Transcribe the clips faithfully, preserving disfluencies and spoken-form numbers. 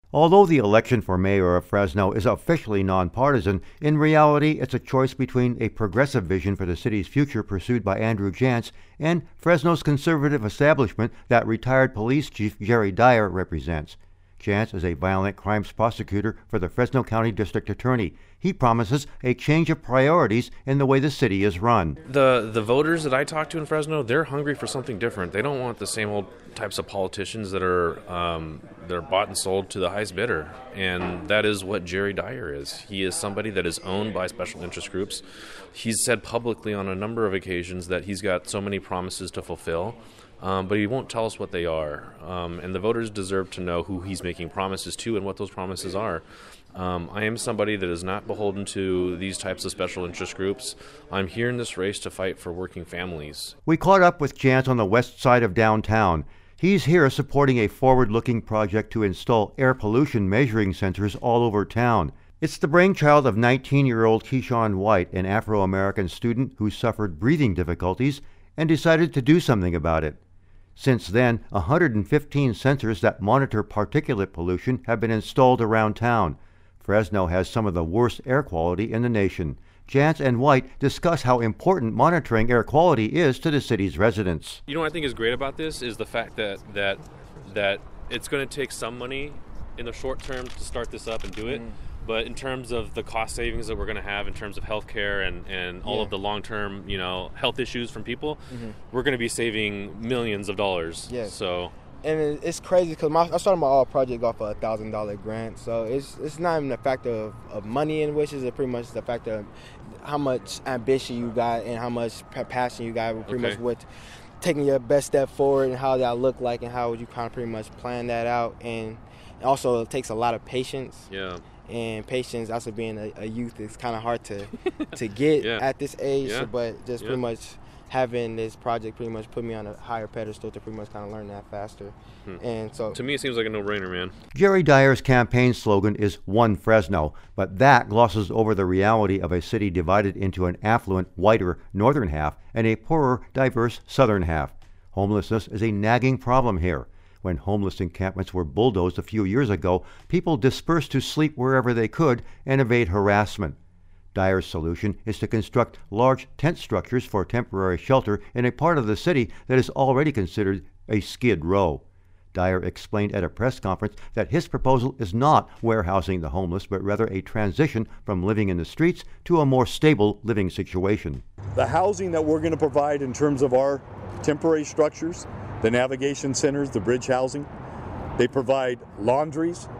Although the election for mayor of Fresno is officially nonpartisan, in reality it's a choice between a progressive vision for the city's future pursued by Andrew Jantz and Fresno's conservative establishment that retired police chief Jerry Dyer represents. Jantz is a violent crimes prosecutor for the Fresno County District Attorney. He promises a change of priorities in the way the city is run. The the voters that I talk to in Fresno, they're hungry for something different. They don't want the same old types of politicians that are um, they're bought and sold to the highest bidder, and that is what Jerry Dyer is. He is somebody that is owned by special interest groups. He's said publicly on a number of occasions that he's got so many promises to fulfill. Um, but he won't tell us what they are. Um, and the voters deserve to know who he's making promises to and what those promises are. Um, I am somebody that is not beholden to these types of special interest groups. I'm here in this race to fight for working families. We caught up with Jantz on the west side of downtown. He's here supporting a forward-looking project to install air pollution measuring sensors all over town. It's the brainchild of nineteen-year-old Keyshawn White, an Afro-American student who suffered breathing difficulties and decided to do something about it. Since then, one hundred fifteen sensors that monitor particulate pollution have been installed around town. Fresno has some of the worst air quality in the nation. Jantz and White discuss how important monitoring air quality is to the city's residents. You know what I think is great about this is the fact that that that it's going to take some money in the short term to start this up and do it. Mm. But in terms of the cost savings that we're going to have in terms of healthcare and, and all yeah. of the long-term, you know, health issues from people, mm-hmm. we're going to be saving millions of dollars. Yeah. So, and it's crazy because I started my all project off a one thousand dollars grant. So it's it's not even the factor of, of money in wishes. It's pretty much the factor of how much ambition you got and how much passion you got. Pretty okay. much what taking your best step forward and how that look like and how you kind of pretty much plan that out. And also it takes a lot of patience. Yeah. And patience, also being a, a youth, is kind of hard to to get yeah. at this age. Yeah. So, but just yeah. pretty much having this project pretty much put me on a higher pedestal to pretty much kind of learn that faster. Hmm. And so, to me, it seems like a no-brainer, man. Jerry Dyer's campaign slogan is One Fresno, but that glosses over the reality of a city divided into an affluent, whiter northern half and a poorer, diverse southern half. Homelessness is a nagging problem here. When homeless encampments were bulldozed a few years ago, people dispersed to sleep wherever they could and evade harassment. Dyer's solution is to construct large tent structures for temporary shelter in a part of the city that is already considered a skid row. Dyer explained at a press conference that his proposal is not warehousing the homeless, but rather a transition from living in the streets to a more stable living situation. The housing that we're going to provide in terms of our temporary structures, the navigation centers, the bridge housing, they provide laundries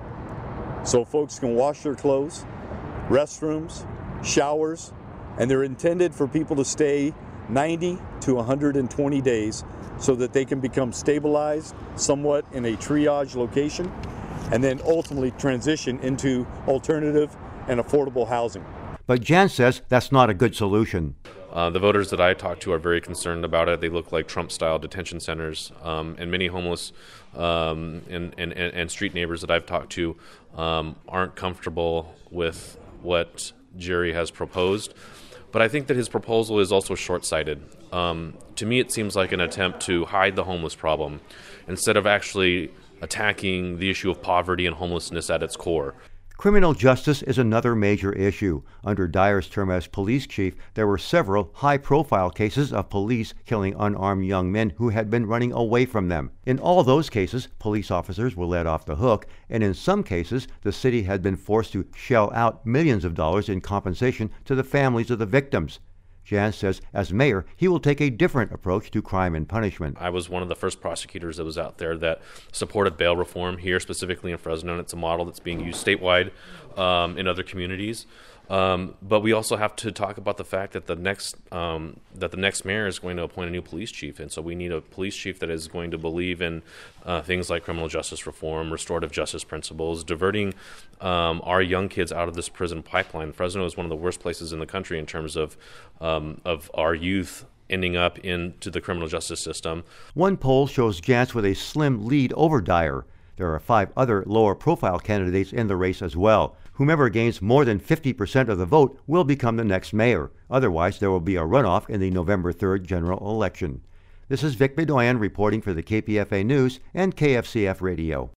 so folks can wash their clothes, restrooms, showers, and they're intended for people to stay ninety to one hundred twenty days so that they can become stabilized somewhat in a triage location and then ultimately transition into alternative and affordable housing. But Jantz says that's not a good solution. Uh, the voters that I talk to are very concerned about it. They look like Trump-style detention centers, um, and many homeless um, and, and, and street neighbors that I've talked to um, aren't comfortable with what Jerry has proposed. But I think that his proposal is also short-sighted. Um, to me, it seems like an attempt to hide the homeless problem instead of actually attacking the issue of poverty and homelessness at its core. Criminal justice is another major issue. Under Dyer's term as police chief, there were several high-profile cases of police killing unarmed young men who had been running away from them. In all those cases, police officers were let off the hook, and in some cases, the city had been forced to shell out millions of dollars in compensation to the families of the victims. Jantz says as mayor, he will take a different approach to crime and punishment. I was one of the first prosecutors that was out there that supported bail reform here, specifically in Fresno, and it's a model that's being used statewide um, in other communities. Um, but we also have to talk about the fact that the next um, that the next mayor is going to appoint a new police chief, and so we need a police chief that is going to believe in uh, things like criminal justice reform, restorative justice principles, diverting um, our young kids out of this prison pipeline. Fresno is one of the worst places in the country in terms of um, of our youth ending up into the criminal justice system. One poll shows Jantz with a slim lead over Dyer. There are five other lower-profile candidates in the race as well. Whomever gains more than fifty percent of the vote will become the next mayor. Otherwise, there will be a runoff in the November third general election. This is Vic Bedoyan reporting for the K P F A News and K F C F Radio.